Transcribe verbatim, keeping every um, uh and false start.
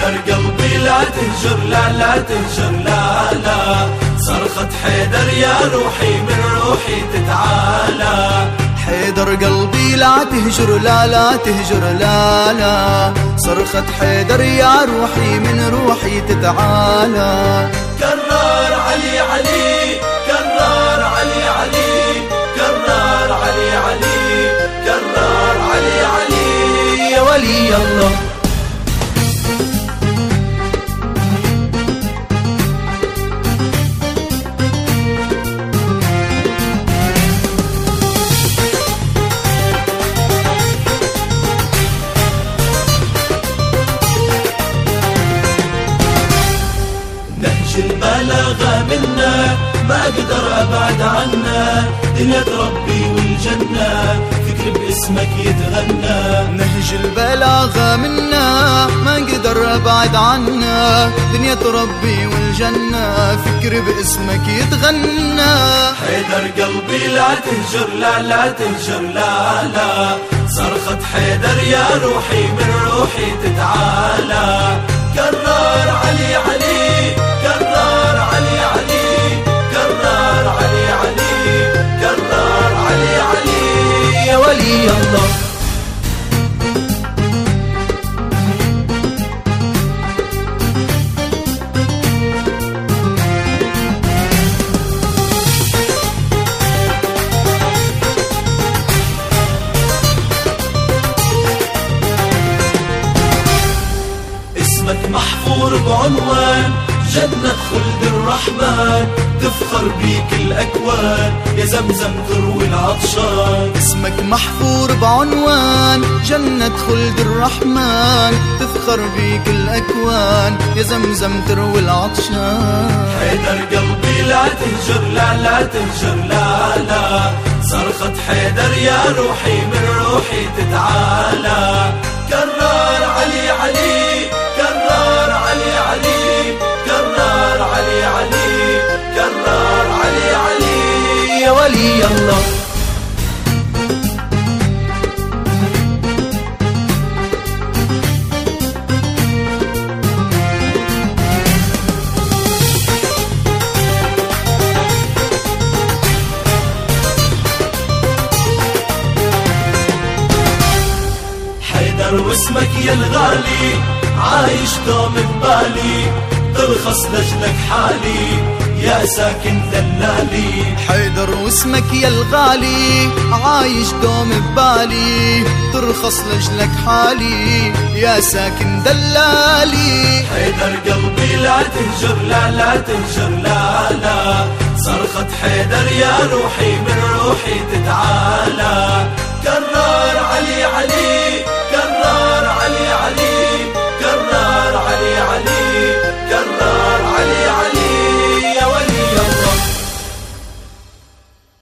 حيدر قلبي لا تهجر، لا لا تهجر، لا لا. صرخة حيدر يا روحي من روحي تتعالى. حيدر قلبي لا تهجر، لا لا تهجر، لا لا. صرخة حيدر يا روحي من روحي تتعالى. كرر علي علي، كرر علي علي، كرر علي علي، كرر علي علي يا ولي الله. البلاغة منا ما أقدر أبعد عنا. دنيا ربي والجنة فكر باسمك يتغنى. نهج البلاغة منا ما أقدر أبعد عنا. دنيا ربي والجنة فكر باسمك يتغنى. حيدر قلبي لا تهجر، لا لا تهجر، لا لا. صرخة حيدر يا روحي من روحي تتعالى. كرر علي علي، كرر علي علي، كرر علي علي، كرر علي علي يا ولي الله. اسمك محفور بعنوان جنة خلد الرحمن. تفخر بيك الأكوان يا زمزم تروي العطشان. اسمك محفور بعنوان جنة خلد الرحمن. تفخر بيك الأكوان يا زمزم تروي العطشان. حيدر قلبي لا تهجر، لا لا تهجر، لا لا. صرخة حيدر يا روحي من روحي تتعالى. كرر علي علي، كرر علي علي، كرر علي علي، كرر علي علي يا ولي الله. حيدر واسمك يا الغالي عايش دوم ببالي. ترخص لجلك حالي يا ساكن دلالي. حيدر واسمك يا الغالي عايش دوم ببالي. ترخص لجلك حالي يا ساكن دلالي. حيدر قلبي لا تهجر، لا لا تهجر، لا لا. صرخة حيدر يا روحي